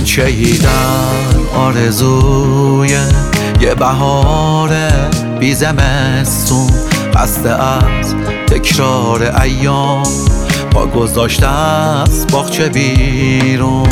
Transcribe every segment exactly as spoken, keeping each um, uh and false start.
چیدن آرزوی یه بهار بی زمستون، خسته از تکرار ایام، پا گذاشته از باغچه بیرون.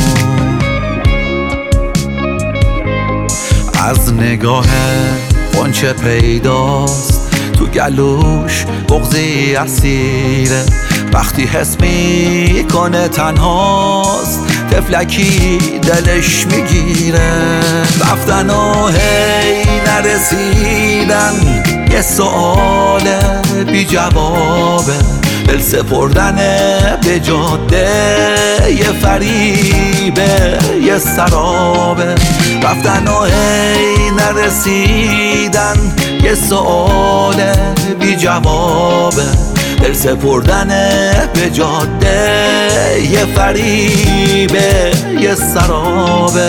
از نگاه غنچه پیداست تو گلوش بغضی اسیره، وقتی حس میکنه تنهاست تفلکی دلش میگیره. رفتن و هی نرسیدن یه سؤال بی جوابه، دل سپردن به جاده یه فریبه یه سرابه. رفتن و هی نرسیدن یه سؤال بی جوابه، دل سپردن به جاده یه فریبه یه سرابه.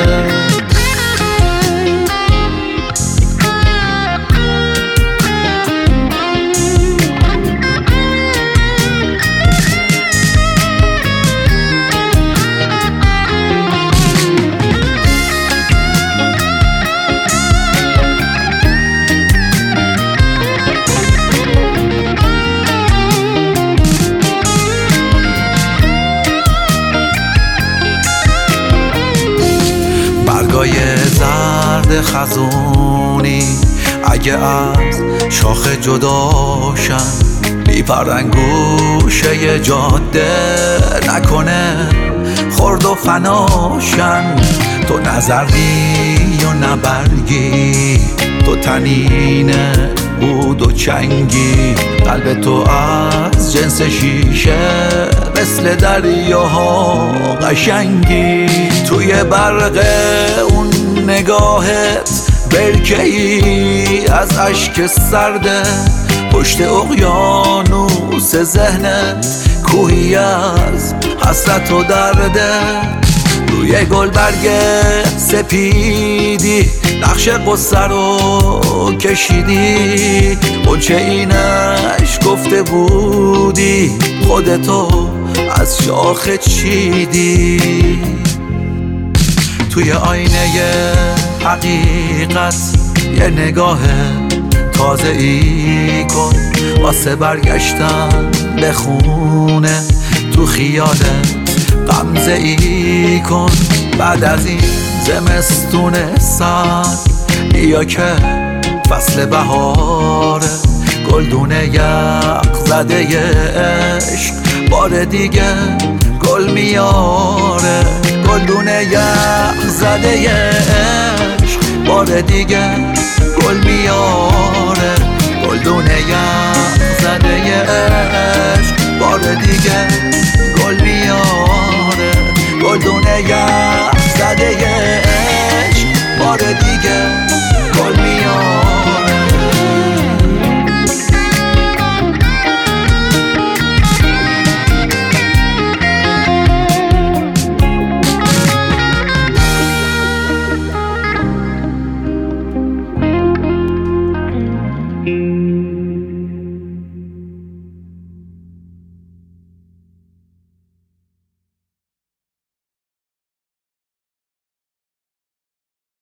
برگای زرد خزونی اگه از شاخه جداشن، بیپرن گوشه جاده نکنه خرد و فناشن. تو نظری و نبرگی، تو تنین بود و چنگی، قلب تو از جنس شیشه مثل دریاها قشنگی. توی برق اون نگاهت برکه‌ای از اشک سرده، پشت اقیانوس ذهنت کوهی از حسرت و درده. روی گلبرگ سپیدی نقش قصه رو کشیدی، غنچه اینش گفته بودی خودتو از شاخه چیدی. توی آینه حقیقت یه نگاه تازه ای کن، واسه برگشتن به خونه تو خیالت غمزه ای کن. بعد از این زمستون سرد بیا که فصل بهاره، گلدونه یخ زده عشق بار دیگه گل میاره. گلدونه یخ زده عشق بار دیگه گل میاره. گلدونه یخ زده عشق بار دیگه گل میاره. گلدونه یخ زده عشق بار دیگه